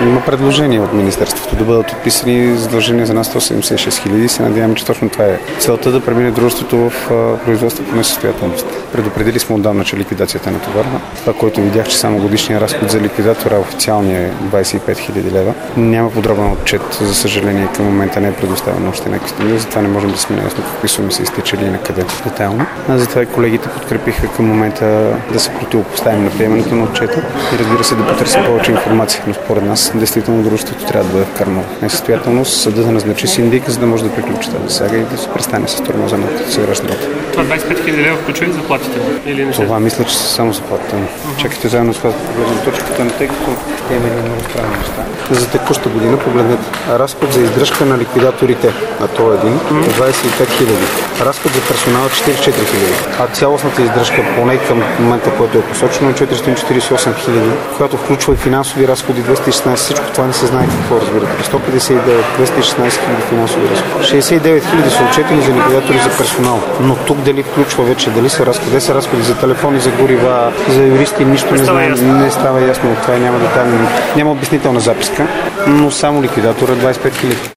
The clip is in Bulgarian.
Има предложение от Министерството да бъдат отписани задължения за нас 176 хиляди. Се надяваме, че точно това е целта, да премине дружеството в производство по несъстоятелност. Предупредили сме отдавна, че ликвидацията е натоварна. Това, което видях, че само годишния разход за ликвидатора официалния е 25 хиляди лева. Няма подробен отчет, за съжаление, към момента не е предоставен още някакви стимули, затова не можем да сме наясно какви суми са изтичали и на къде детайлно. Затова и колегите подкрепиха към момента да се противопоставим на приемането на отчета и, разбира се, да потърсим повече информация. Но според нас, действително, дружеството трябва да бъде вкарано в несъстоятелност, съда да назначи синдик, за да може да приключи тази сага и да се престане с тормоза на сегашната. Това 25 хиляди лева включва и заплатите или не? Това мисля, че са само заплатите. Чакайте заедно с това да погледнем точката на, тъй като има много странни неща. За текуща година погледнете. Разход за издръжка на ликвидаторите, а то е 25 хиляди. Разход за персонал 44 хиляди. А цялостната издръжка, поне към момента, който е посочено, е 448 хиляди, която включва и финансови разходи 216. Всичко това не се знае какво, разбирате. 159, 216 хиляди финансови разходи. 69 хиляди са отчетени за ликвидатори за персонал. Но тук дали включва вече, дали са разходи, са разходи за телефони, за горива, за юристи, нищо не знаем. Не става ясно от това, няма обяснителна записка, но само ликвидатора 25 хиляди.